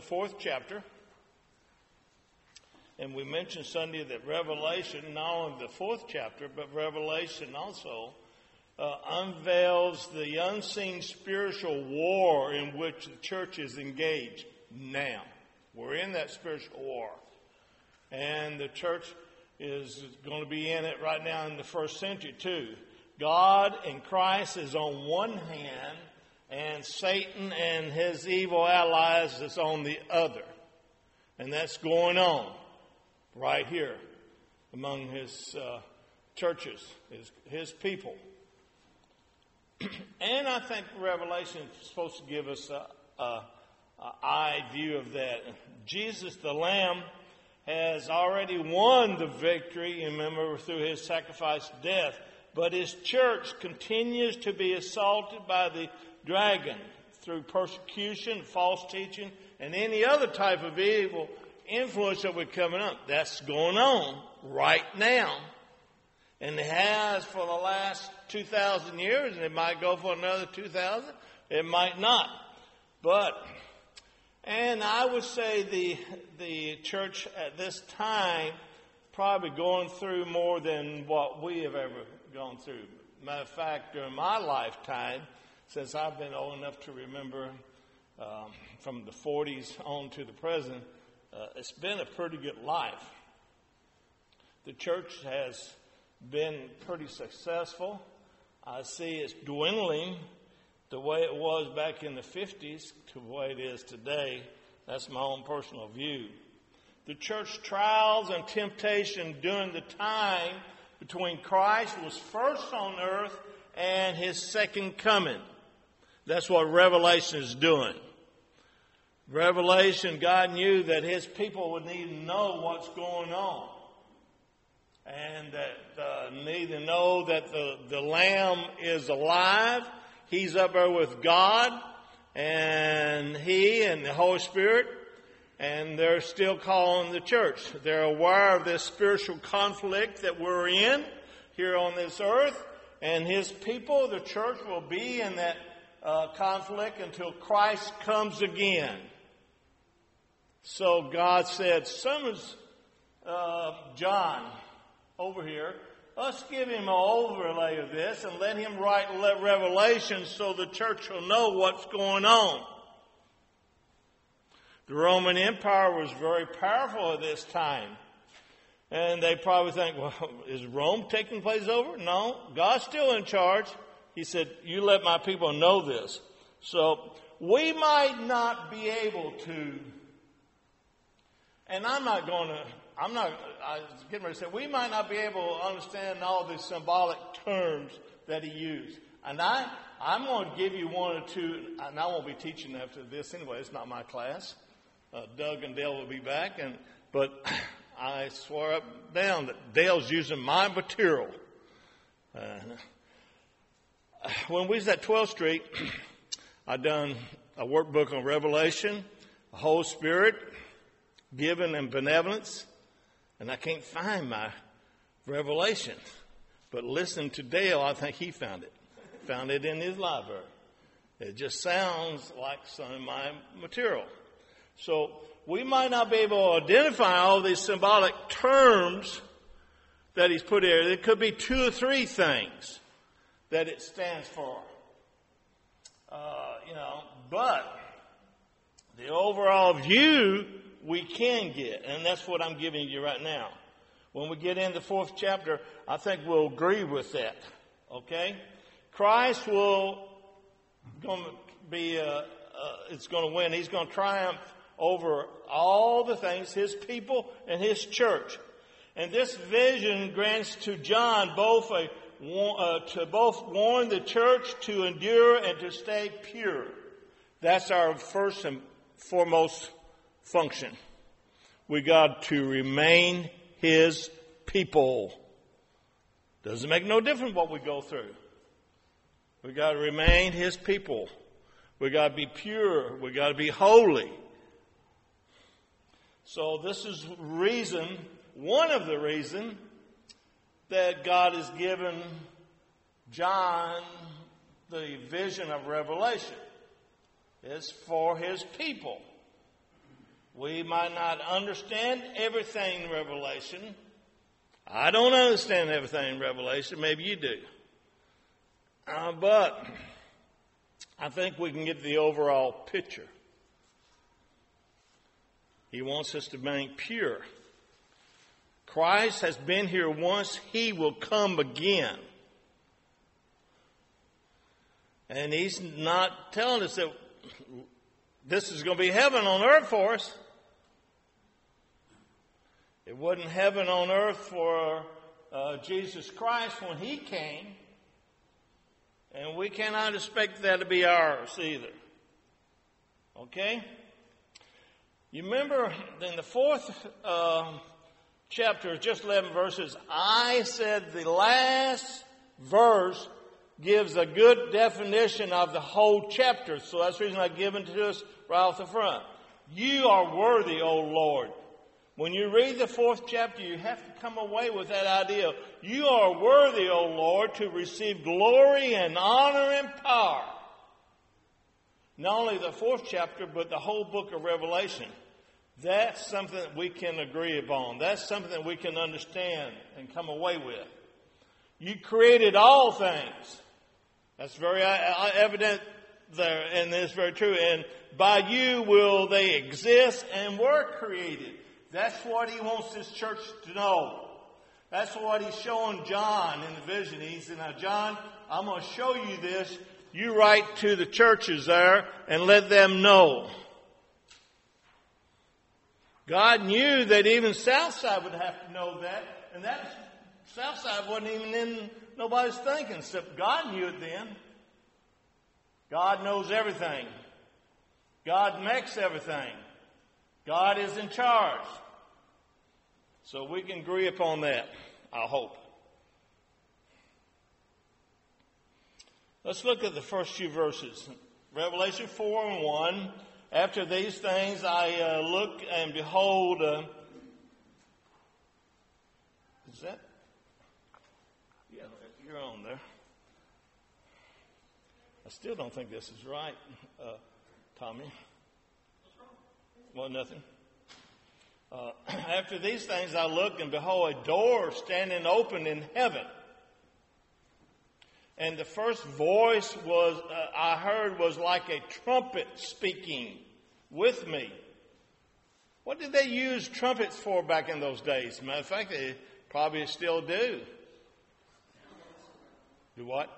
4th chapter. And we mentioned Sunday that Revelation, not only the 4th chapter, but Revelation also unveils the unseen spiritual war in which the church is engaged now. We're in that spiritual war. And the church is going to be in it right now in the first century too. God and Christ is on one hand, and Satan and his evil allies is on the other. And that's going on right here among his churches, his people. And I think Revelation is supposed to give us an eye view of that. Jesus, the Lamb, has already won the victory, remember, through his sacrifice death. But his church continues to be assaulted by the dragon through persecution, false teaching, and any other type of evil influence that we're coming up. That's going on right now. And it has for the last 2,000 years, and it might go for another 2,000. It might not. And I would say the church at this time probably going through more than what we have ever gone through. Matter of fact, during my lifetime, since I've been old enough to remember from the 40s on to the present, it's been a pretty good life. The church has been pretty successful. I see it's dwindling the way it was back in the 50s to the way it is today. That's my own personal view. The church trials and temptation during the time between Christ was first on earth and his second coming. That's what Revelation is doing. Revelation, God knew that his people would need to know what's going on. And that need to know that the Lamb is alive. He's up there with God, and he and the Holy Spirit, and they're still calling the church. They're aware of this spiritual conflict that we're in here on this earth, and his people, the church, will be in that conflict until Christ comes again. So God said, summons John over here. Let's give him an overlay of this and let him write Revelation so the church will know what's going on. The Roman Empire was very powerful at this time. And they probably think, well, is Rome taking place over? No, God's still in charge. He said, you let my people know this. So we might not be able to, and I was getting ready to say, we might not be able to understand all the symbolic terms that he used. And I'm going to give you one or two, and I won't be teaching after this anyway. It's not my class. Doug and Dale will be back, but I swear up and down that Dale's using my material. When we was at 12th Street, I done a workbook on Revelation, the Holy Spirit, giving and benevolence, and I can't find my Revelation. But listening to Dale, I think he found it in his library. It just sounds like some of my material. So we might not be able to identify all these symbolic terms that he's put here. There could be 2 or 3 things that it stands for. But the overall view we can get, and that's what I'm giving you right now. When we get into the 4th chapter, I think we'll agree with that. Okay? Christ will going to be, it's going to win. He's going to triumph over all the things, his people and his church. And this vision grants to John to both warn the church to endure and to stay pure. That's our first and foremost function. We got to remain his people. Doesn't make no difference what we go through. We got to remain his people. We got to be pure. We got to be holy. So this is one of the reasons that God has given John the vision of Revelation. It's for his people. We might not understand everything in Revelation. I don't understand everything in Revelation. Maybe you do. But I think we can get the overall picture. He wants us to remain pure. Christ has been here once. He will come again. And he's not telling us that this is going to be heaven on earth for us. It wasn't heaven on earth for Jesus Christ when he came. And we cannot expect that to be ours either. Okay? You remember in the 4th chapter, just 11 verses, I said the last verse gives a good definition of the whole chapter. So that's the reason I've given it to us right off the front. You are worthy, O Lord. When you read the 4th chapter, you have to come away with that idea. You are worthy, O Lord, to receive glory and honor and power. Not only the 4th chapter, but the whole book of Revelation. That's something that we can agree upon. That's something that we can understand and come away with. You created all things. That's very evident there, and it's very true. And by you will they exist and were created. That's what he wants his church to know. That's what he's showing John in the vision. He said, now, John, I'm going to show you this. You write to the churches there and let them know. God knew that even Southside would have to know that. And that Southside wasn't even in nobody's thinking, except God knew it then. God knows everything. God makes everything. God is in charge. So we can agree upon that, I hope. Let's look at the first few verses. Revelation 4:1. After these things I look and behold. Is that? Yeah, you're on there. I still don't think this is right, Tommy. Well, nothing. After these things I looked, and behold, a door standing open in heaven. And the first voice I heard was like a trumpet speaking with me. What did they use trumpets for back in those days? Matter of fact, they probably still do. Do what?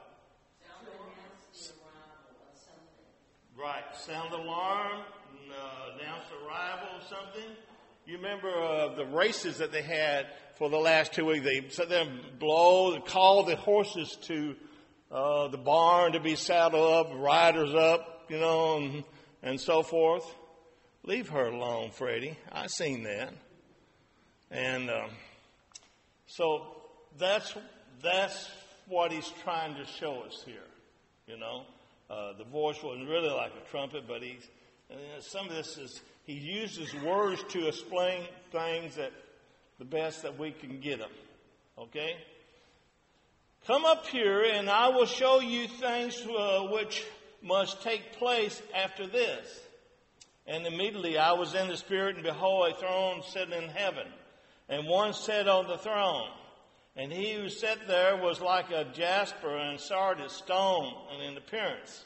Right, sound alarm, announce arrival or something. You remember the races that they had for the last 2 weeks. They sat there and call the horses to the barn to be saddled up, riders up, and so forth. Leave her alone, Freddie. I seen that. And so that's what he's trying to show us here, The voice wasn't really like a trumpet, but some of this is, he uses words to explain things that the best that we can get them. Okay? Come up here and I will show you things which must take place after this. And immediately I was in the Spirit, and behold, a throne sitting in heaven. And one sat on the throne. And he who sat there was like a jasper and sardis stone in appearance.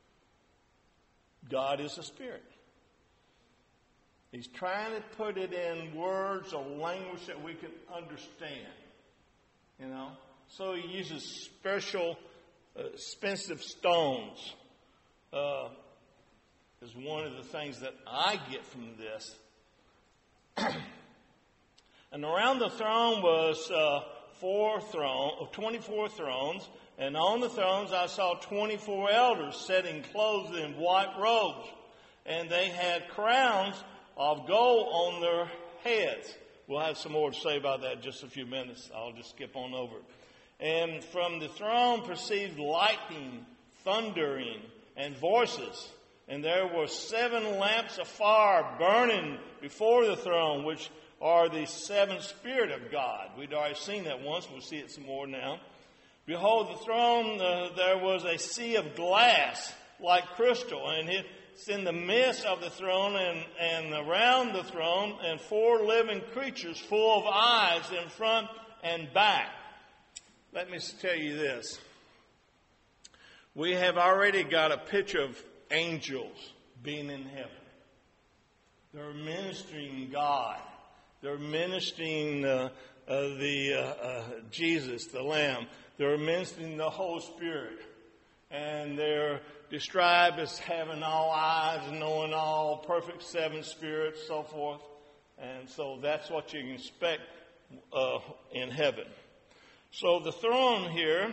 God is a spirit. He's trying to put it in words or language that we can understand. So he uses special, expensive stones. Is one of the things that I get from this. And around the throne was 24 thrones, and on the thrones I saw 24 elders sitting clothed in white robes, and they had crowns of gold on their heads. We'll have some more to say about that in just a few minutes. I'll just skip on over it. And from the throne proceeded lightning, thundering, and voices. And there were 7 lamps of fire burning before the throne, which are the 7 Spirit of God. We'd already seen that once. We'll see it some more now. Behold, the throne, there was a sea of glass like crystal, and it's in the midst of the throne and around the throne, and 4 living creatures full of eyes in front and back. Let me tell you this. We have already got a picture of angels being in heaven. They're ministering God. They're ministering Jesus, the Lamb. They're ministering the Holy Spirit. And they're described as having all eyes and knowing all, perfect 7 spirits, so forth. And so that's what you can expect in heaven. So the throne here,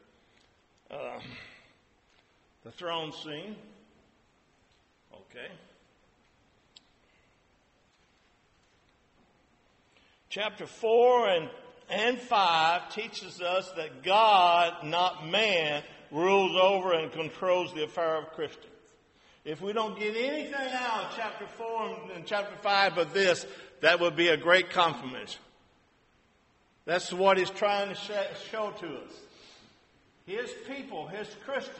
the throne scene, okay. Chapter 4 and 5 teaches us that God, not man, rules over and controls the affair of Christians. If we don't get anything out of chapter 4 and chapter 5 but this, that would be a great compliment. That's what he's trying to show to us. His people, his Christians,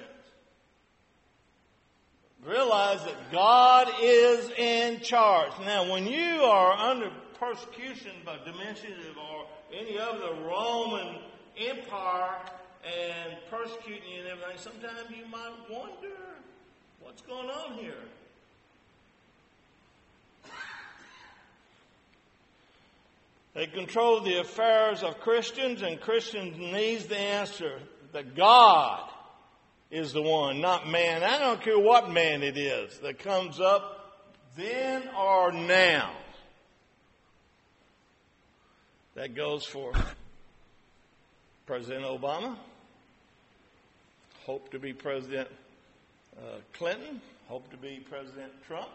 realize that God is in charge. Now, when you are under persecution by Domitian or any other Roman Empire and persecuting you and everything, sometimes you might wonder what's going on here. They control the affairs of Christians, and Christians needs the answer that God is the one, not man. I don't care what man it is that comes up then or now. That goes for President Obama, hope to be President Clinton, hope to be President Trump.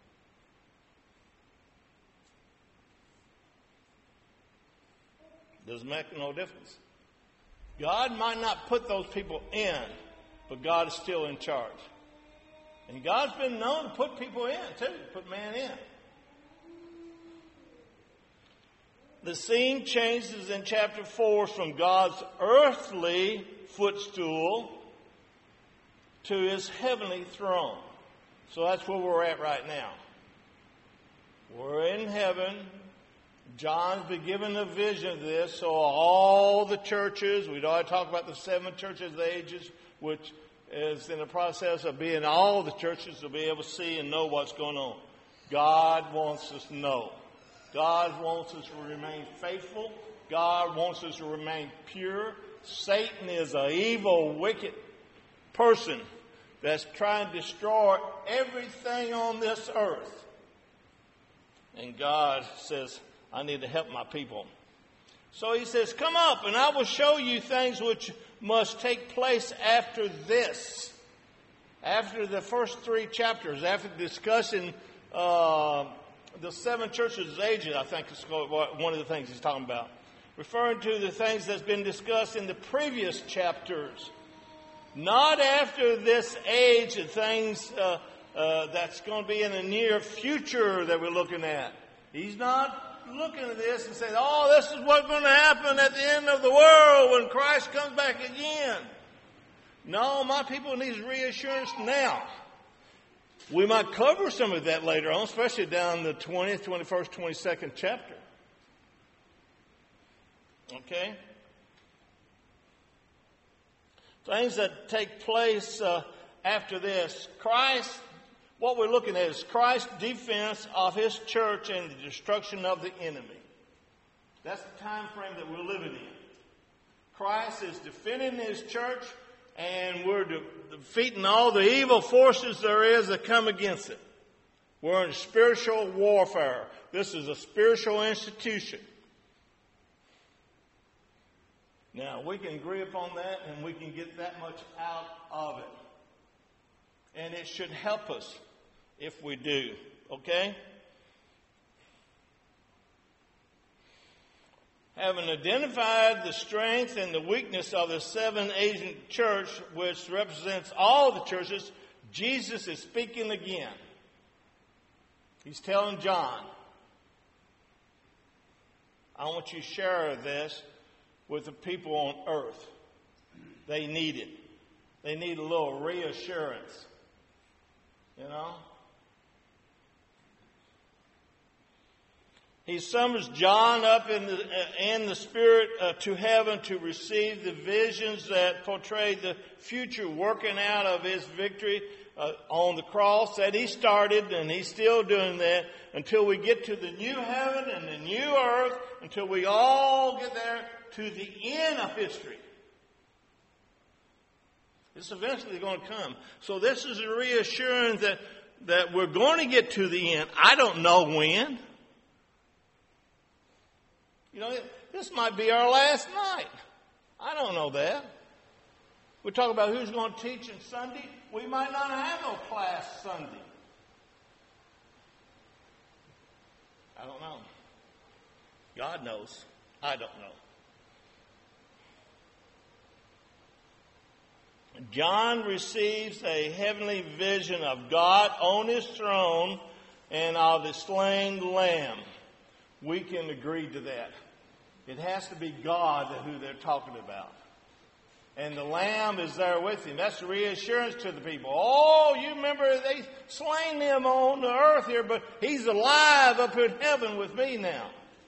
Doesn't make no difference. God might not put those people in, but God is still in charge. And God's been known to put people in, too, put man in. The scene changes in chapter 4 from God's earthly footstool to his heavenly throne. So that's where we're at right now. We're in heaven. John's been given a vision of this, so all the churches, we'd already talked about the 7 churches of the ages, which is in the process of being all the churches to be able to see and know what's going on. God wants us to know. God wants us to remain faithful. God wants us to remain pure. Satan is an evil, wicked person that's trying to destroy everything on this earth. And God says, I need to help my people. So he says, come up and I will show you things which must take place after this. After the first 3 chapters, after discussing the 7 churches of ages, I think is one of the things he's talking about. Referring to the things that's been discussed in the previous chapters. Not after this age of things that's going to be in the near future that we're looking at. He's not looking at this and saying, oh, this is what's going to happen at the end of the world when Christ comes back again. No, my people need reassurance now. We might cover some of that later on, especially down the 20th, 21st, 22nd chapter. Okay? Things that take place after this. Christ, what we're looking at is Christ's defense of his church and the destruction of the enemy. That's the time frame that we're living in. Christ is defending his church, and we're defeating all the evil forces there is that come against it. We're in spiritual warfare. This is a spiritual institution. Now, we can agree upon that, and we can get that much out of it. And it should help us if we do. Okay? Having identified the strength and the weakness of the 7 Asian church, which represents all the churches, Jesus is speaking again. He's telling John, I want you to share this with the people on earth. They need it. They need a little reassurance. You know? He summons John up in the Spirit to heaven to receive the visions that portray the future working out of his victory on the cross that he started, and he's still doing that until we get to the new heaven and the new earth, until we all get there to the end of history. It's eventually going to come. So this is a reassurance that we're going to get to the end. I don't know when. You know, this might be our last night. I don't know that. We talk about who's going to teach on Sunday. We might not have no class Sunday. I don't know. God knows. I don't know. John receives a heavenly vision of God on his throne and of the slain lamb. We can agree to that. It has to be God who they're talking about. And the lamb is there with him. That's a reassurance to the people. Oh, you remember they slain him on the earth here, but he's alive up in heaven with me now.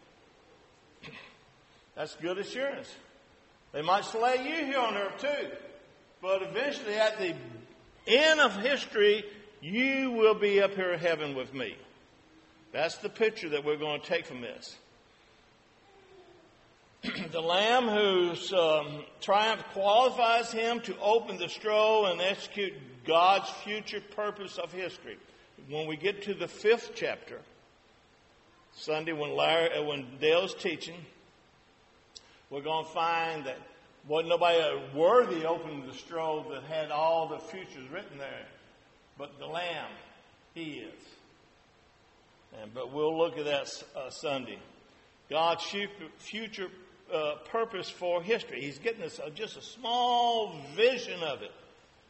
That's good assurance. They might slay you here on earth too. But eventually at the end of history, you will be up here in heaven with me. That's the picture that we're going to take from this. The Lamb whose triumph qualifies him to open the scroll and execute God's future purpose of history. When we get to the 5th chapter, Sunday when Dale's teaching, we're going to find that wasn't nobody worthy opening the scroll that had all the futures written there, but the Lamb, he is. But we'll look at that Sunday. God's future purpose for history. He's getting us just a small vision of it.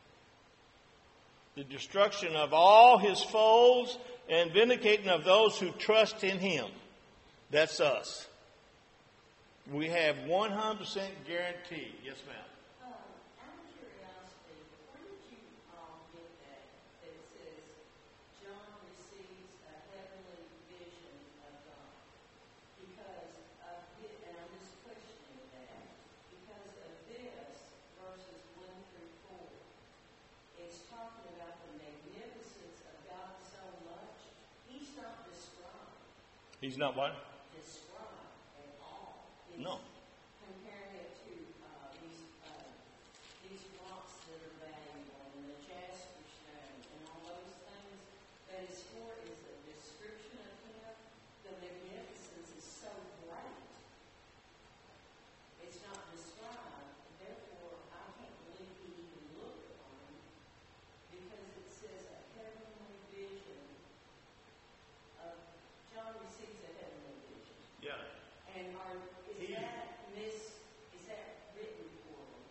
The destruction of all his foes and vindicating of those who trust in him. That's us. We have 100% guarantee. Yes, ma'am. Out of curiosity, where did you get that? It says John receives a heavenly vision of God. Because and I'm just questioning that, because of this, verses 1 through 4, it's talking about the magnificence of God so much. He's not described. He's not what? Described at all. No. Comparing it to these rocks that are valuable and the jasper stone and all those things, that is for is a description of him. The magnificence is so great. It's not described. Therefore, I can't believe he even looked upon him, because it says a heavenly vision of John receives a heavenly vision. Yeah. And is that written for him?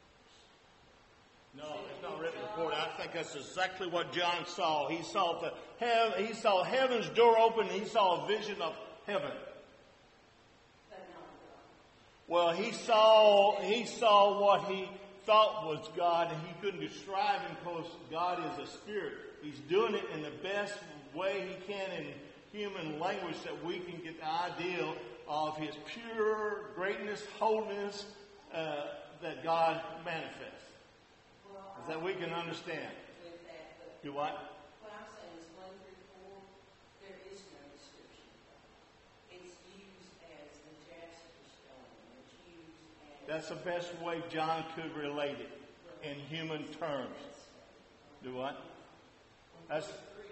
No, it's not written for him. I think that's exactly what John saw. He saw heaven's door open. And he saw a vision of heaven. But not God. Well, he saw what he thought was God, and he couldn't describe him because God is a spirit. He's doing it in the best way he can in human language that we can get the ideal of his pure greatness, holiness that God manifests. That we can understand. With that, but Do what? what I'm saying is 1 through 4, there is no description. It's used as the jasper stone. It's used as... That's the best way John could relate it in human terms. Do what? That's...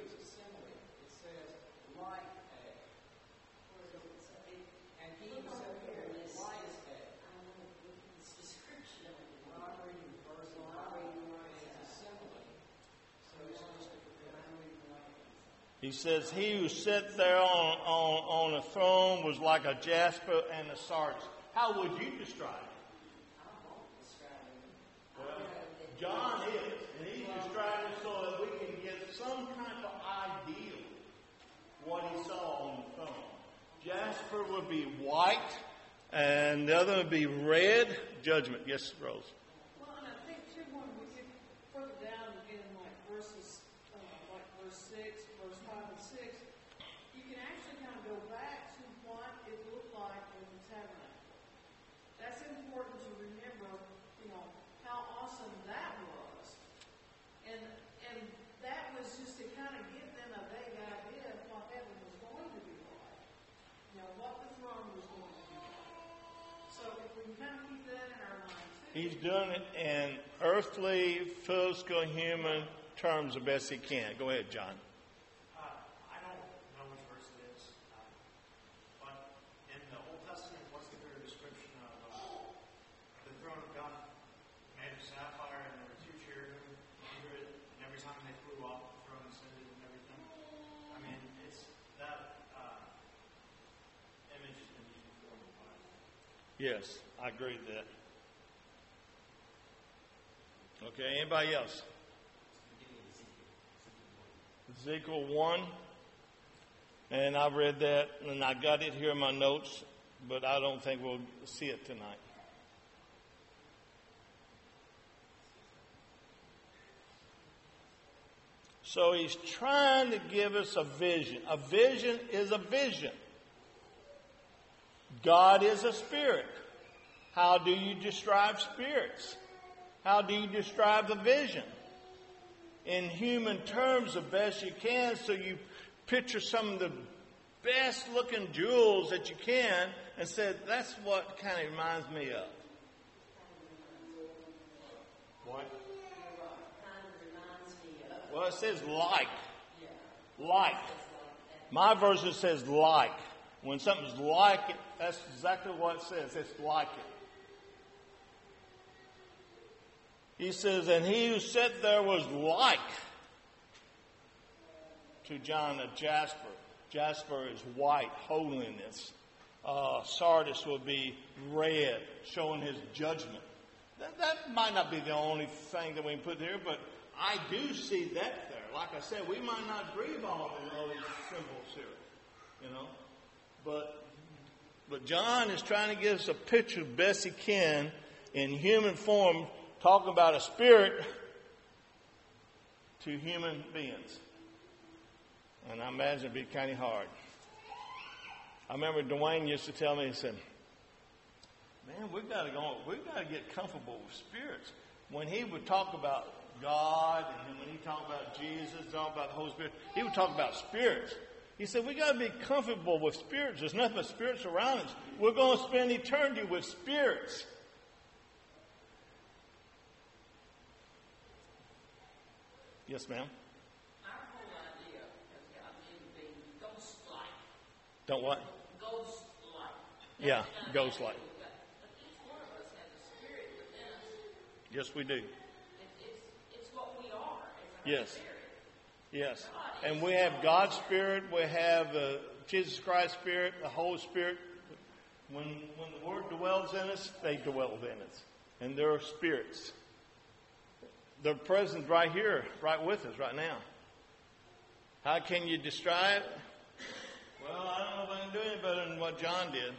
He says, he who sat there on a throne was like a jasper and a sardis. How would you describe it? I won't describe it. Well, John is, and he's describing it so that we can get some kind of idea what he saw on the throne. Jasper would be white, and the other would be red. Judgment. Yes, Rose. Well, and I think too, when we get further down in like verses like He's doing it in earthly, physical, human terms the best he can. Go ahead, John. I don't know which verse it is, but in the Old Testament, what's the clear description of the throne of God made of sapphire, and there were two cherubim under it, and every time they flew off, the throne ascended and everything? I mean, it's that image has been used before in the Bible. Yes, I agree with that. Okay, anybody else? Ezekiel 1. And I read that, and I got it here in my notes, but I don't think we'll see it tonight. So he's trying to give us a vision. A vision is a vision. God is a spirit. How do you describe spirits? How do you describe the vision? In human terms, the best you can, so you picture some of the best looking jewels that you can and say, that's what kind of reminds me of. What? Well, it says like. Like. My version says like. When something's like it, that's exactly what it says. It's like it. He says, and he who sat there was like to John a jasper. Jasper is white, holiness. Sardis would be red, showing his judgment. That might not be the only thing that we can put there, but I do see that there. Like I said, we might not agree with all these symbols here, you know. But John is trying to give us a picture as best he can in human form, talking about a spirit to human beings. And I imagine it'd be kind of hard. I remember Dwayne used to tell me, he said, man, we've got to get comfortable with spirits. When he would talk about God, and when he talked about Jesus, talk about the Holy Spirit, he would talk about spirits. He said, we got to be comfortable with spirits. There's nothing but spirits around us. We're going to spend eternity with spirits. Yes, ma'am. Our whole idea has gotten into being ghost-like. Don't what? Ghost-like. Yeah, ghost-like. But each one of us has a spirit within us. Yes, we do. It's what we are. It's our Yes. spirit. Yes. And we have God's Spirit. We have Jesus Christ's Spirit, the Holy Spirit. When the Word dwells in us, they dwell in us. And they're spirits. They're present right here, right with us, right now. How can you describe? Well, I don't know if I can do any better than what John did.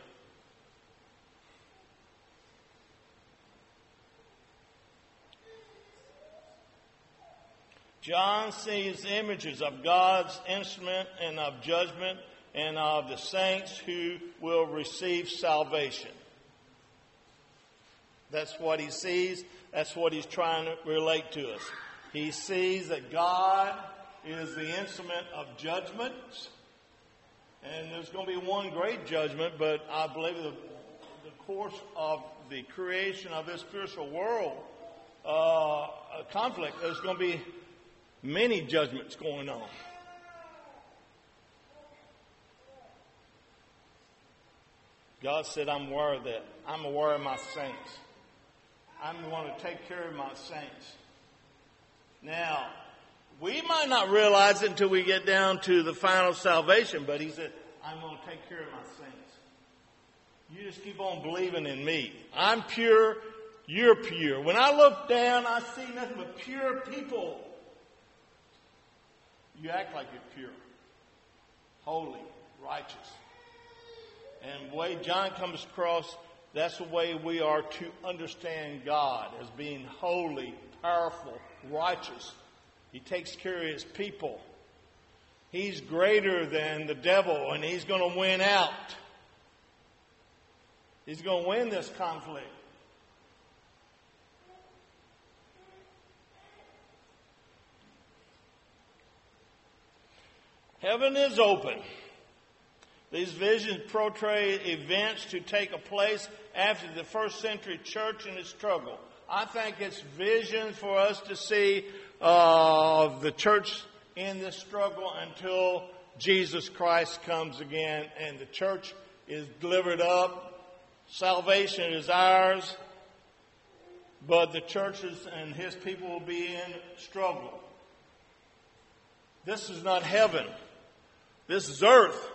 John sees images of God's instrument and of judgment and of the saints who will receive salvation. That's what he sees. That's what he's trying to relate to us. He sees that God is the instrument of judgment. And there's going to be one great judgment, but I believe the course of the creation of this spiritual world conflict, there's going to be many judgments going on. God said, I'm aware of that. I'm aware of my saints. I'm going to take care of my saints. Now, we might not realize it until we get down to the final salvation, but he said, I'm going to take care of my saints. You just keep on believing in me. I'm pure, you're pure. When I look down, I see nothing but pure people. You act like you're pure, holy, righteous. And the way John comes across, that's the way we are to understand God, as being holy, powerful, righteous. He takes care of his people. He's greater than the devil, and he's going to win out. He's going to win this conflict. Heaven is open. These visions portray events to take place after the first century church in its struggle. I think it's vision for us to see of the church in this struggle until Jesus Christ comes again and the church is delivered up. Salvation is ours, but the churches and his people will be in struggle. This is not heaven. This is earth.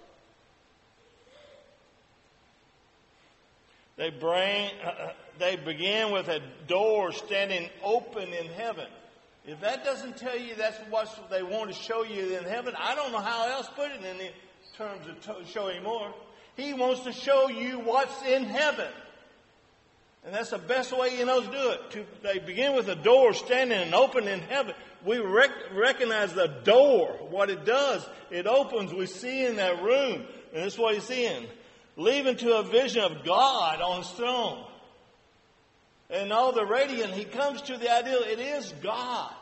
They begin with a door standing open in heaven. If that doesn't tell you that's what they want to show you in heaven, I don't know how else to put it in terms of showing more. He wants to show you what's in heaven. And that's the best way he knows to do it. They begin with a door standing and open in heaven. We recognize the door, what it does. It opens, we see in that room. And that's what he's seeing. Leading to a vision of God on his throne. And all the radiant, he comes to the idea it is God.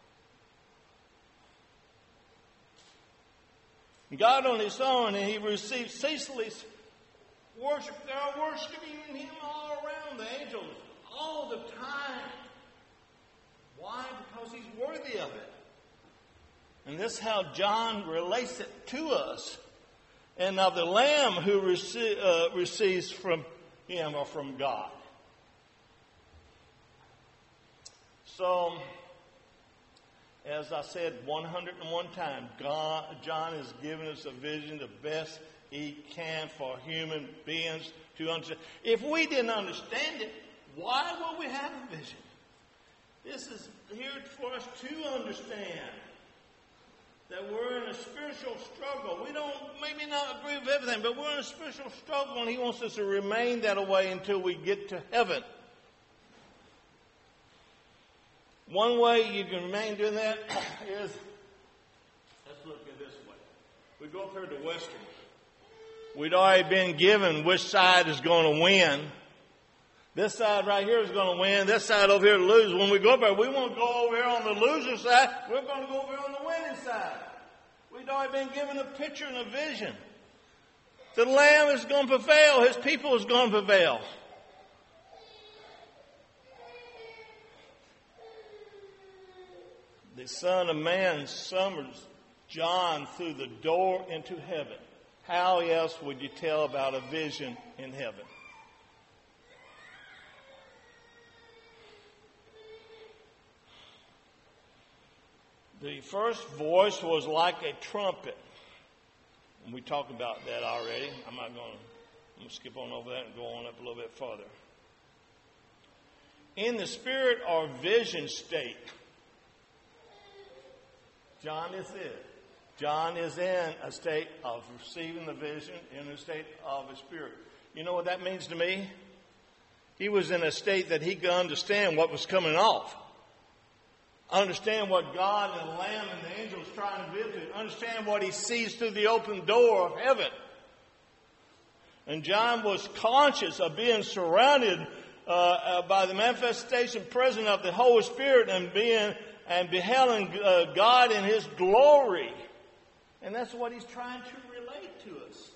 God on his throne, and he receives ceaseless worship. They are worshiping him all around, the angels, all the time. Why? Because he's worthy of it. And this is how John relates it to us. And of the Lamb who receives from him or from God. So, as I said 101 times, John has given us a vision the best he can for human beings to understand. If we didn't understand it, why would we have a vision? This is here for us to understand that we're in a spiritual struggle. We don't maybe not agree with everything, but we're in a spiritual struggle, and he wants us to remain that way until we get to heaven. One way you can remain doing that is, let's look at it this way. We go up here to Western. We'd already been given which side is going to win. This side right here is going to win. This side over here to lose. When we go up there, we won't go over here on the loser side. We're going to go over here on the winning side. We'd already been given a picture and a vision. The Lamb is going to prevail. His people is going to prevail. The Son of Man summons John through the door into heaven. How else would you tell about a vision in heaven? The first voice was like a trumpet. And we talked about that already. I'm going to skip on over that and go on up a little bit further. In the spirit or vision state, John is it. John is in a state of receiving the vision, in a state of the spirit. You know what that means to me? He was in a state that he could understand what was coming off. Understand what God and the Lamb and the angels trying to do to. Understand what he sees through the open door of heaven. And John was conscious of being surrounded by the manifestation present of the Holy Spirit and beheld God in his glory. And that's what he's trying to relate to us.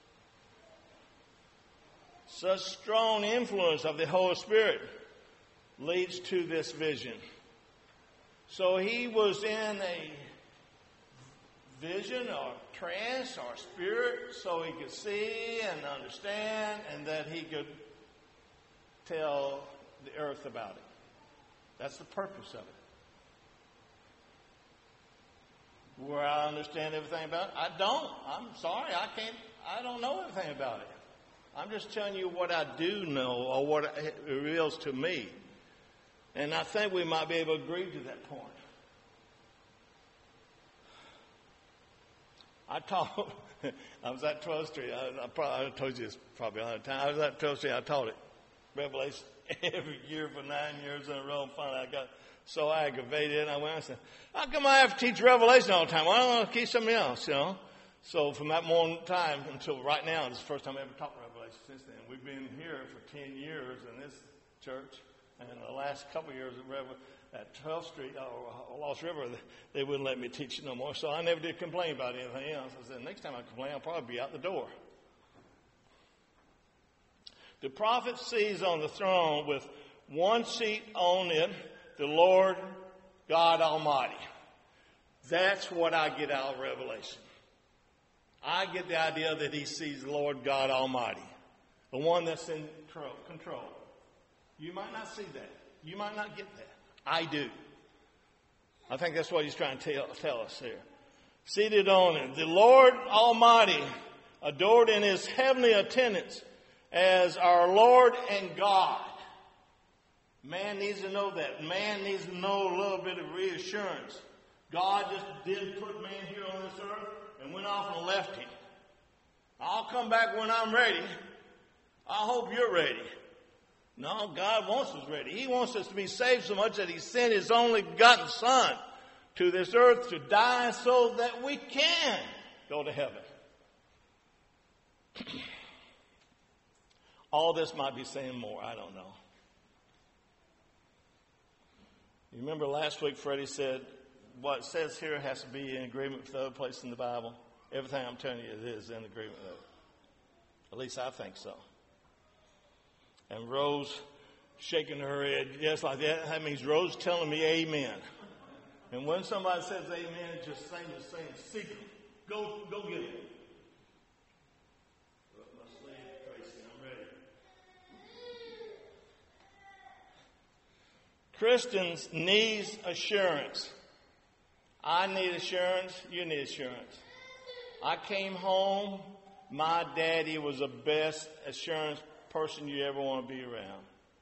Such strong influence of the Holy Spirit leads to this vision. So he was in a vision or trance or spirit so he could see and understand and that he could tell the earth about it. That's the purpose of it. Where I understand everything about it? I don't. I'm sorry. I don't know everything about it. I'm just telling you what I do know or what it reveals to me. And I think we might be able to agree to that point. I was at 12th Street. I told you this probably 100 times. I was at 12th Street. I taught it. Revelation every year for 9 years in a row. And finally I got so aggravated. And I went and said, how come I have to teach Revelation all the time? Why don't I teach something else, you know? So from that moment time until right now, this is the first time I ever taught Revelation since then. We've been here for 10 years in this church. And the last couple of years, at 12th Street or Lost River, they wouldn't let me teach it no more. So I never did complain about anything else. I said, next time I complain, I'll probably be out the door. The prophet sees on the throne with one seat on it, the Lord God Almighty. That's what I get out of Revelation. I get the idea that he sees the Lord God Almighty, the one that's in control. You might not see that. You might not get that. I do. I think that's what he's trying to tell us here. Seated on it, the Lord Almighty, adored in his heavenly attendance as our Lord and God. Man needs to know that. Man needs to know a little bit of reassurance. God just didn't put man here on this earth and went off and left him. I'll come back when I'm ready. I hope you're ready. No, God wants us ready. He wants us to be saved so much that he sent his only begotten Son to this earth to die so that we can go to heaven. All this might be saying more. I don't know. You remember last week Freddie said what it says here has to be in agreement with the other place in the Bible. Everything I'm telling you is in agreement with it. At least I think so. And Rose shaking her head just like that. That means Rose telling me amen. And when somebody says amen, it's just same as saying secret. Go get it. My sleeve, Tracy, I'm ready. Christians need assurance. I need assurance. You need assurance. I came home. My daddy was the best assurance person you ever want to be around.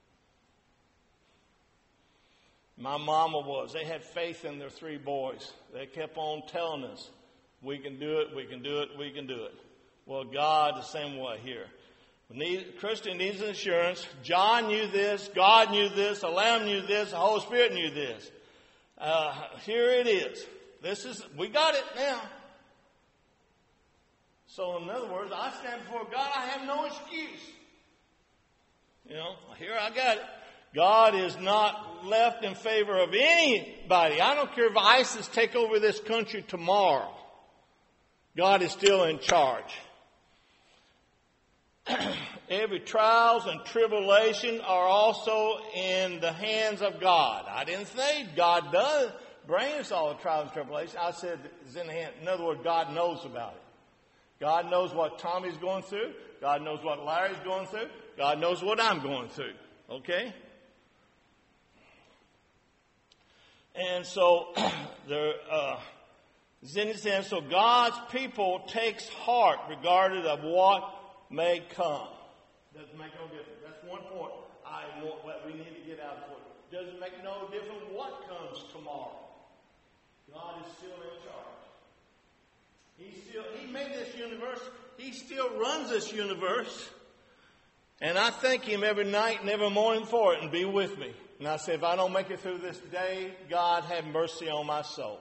My mama was. They had faith in their three boys. They kept on telling us, we can do it, we can do it, we can do it. Well, God, the same way here. Christian needs an assurance. John knew this. God knew this. The Lamb knew this. The Holy Spirit knew this. Here it is. We got it now. So in other words, I stand before God. I have no excuse. Here I got it. God is not left in favor of anybody. I don't care if ISIS take over this country tomorrow. God is still in charge. Every trials and tribulation are also in the hands of God. I didn't say God does bring us all the trials and tribulation. I said it's in the hand. In other words, God knows about it. God knows what Tommy's going through. God knows what Larry's going through. God knows what I'm going through. Okay? And so, so God's people takes heart regardless of what may come. Doesn't make no difference. That's one point we need to get out of it. Doesn't make no difference what comes tomorrow. God is still in charge. He made this universe. He still runs this universe. And I thank him every night and every morning for it and be with me. And I say, if I don't make it through this day, God have mercy on my soul.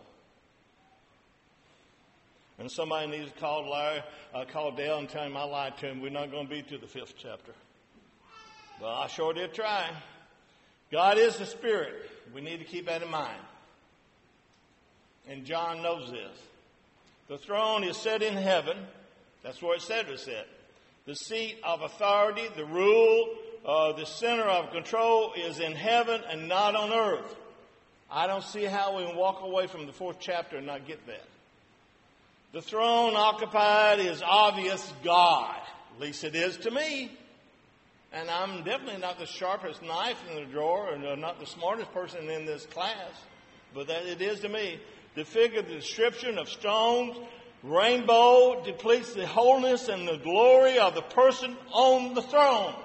And somebody needs to call Dale and tell him I lied to him. We're not going to be to the 5th chapter. But I sure did try. God is the Spirit. We need to keep that in mind. And John knows this. The throne is set in heaven. That's where it said was set. The seat of authority, the rule, the center of control is in heaven and not on earth. I don't see how we can walk away from the 4th chapter and not get that. The throne occupied is obvious God. At least it is to me. And I'm definitely not the sharpest knife in the drawer and not the smartest person in this class. But that it is to me. The figure, the description of stones, rainbow depletes the wholeness and the glory of the person on the throne.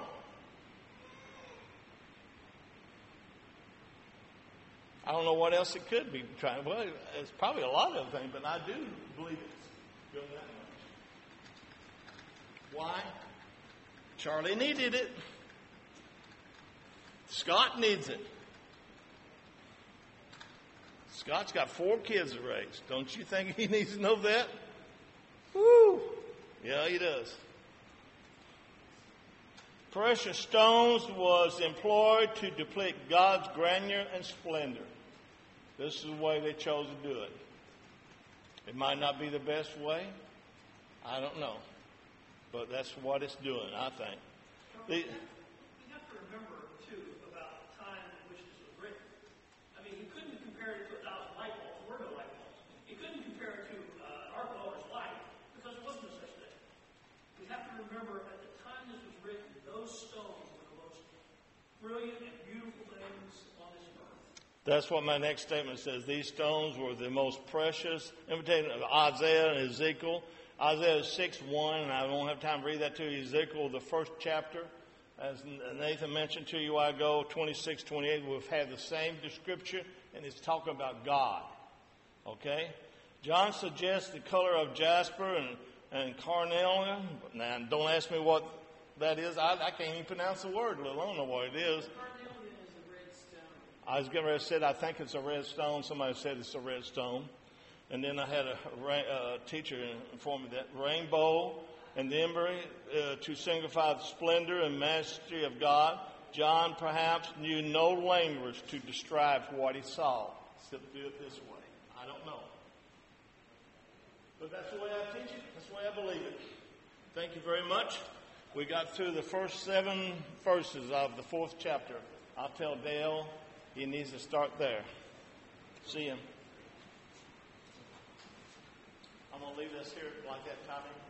I don't know what else it could be trying. Well, it's probably a lot of things, but I do believe it's doing that much. Why? Charlie needed it. Scott needs it. Scott's got 4 kids to raise. Don't you think he needs to know that? Woo! Yeah, he does. Precious stones was employed to depict God's grandeur and splendor. This is the way they chose to do it. It might not be the best way. I don't know. But that's what it's doing, I think. We have to remember, too, about the time in which this was written. I mean, he couldn't compare it to 1,000 light bulbs. There were no light bulbs. He couldn't compare it to an arc welder's light because there wasn't such thing. We have to remember at the time this was written, those stones were the most brilliant and beautiful things on this earth. That's what my next statement says. These stones were the most precious. Imitating Isaiah and Ezekiel. Isaiah 6:1, and I won't have time to read that to you. Ezekiel, the first chapter, as Nathan mentioned to you a while ago, 26:28, we've had the same description, and it's talking about God. Okay? John suggests the color of jasper and carnelian. Now, don't ask me what that is. I can't even pronounce the word, let alone know what it is. Carnelian is a red stone. I was getting ready to say, I think it's a red stone. Somebody said it's a red stone. And then I had a teacher inform me that rainbow and the ember to signify the splendor and majesty of God. John perhaps knew no language to describe what he saw. Except do it this way. I don't know. But that's the way I teach it. That's the way I believe it. Thank you very much. We got through the first 7 verses of the 4th chapter. I'll tell Dale he needs to start there. See him. I'm going to leave this here like that, Tommy.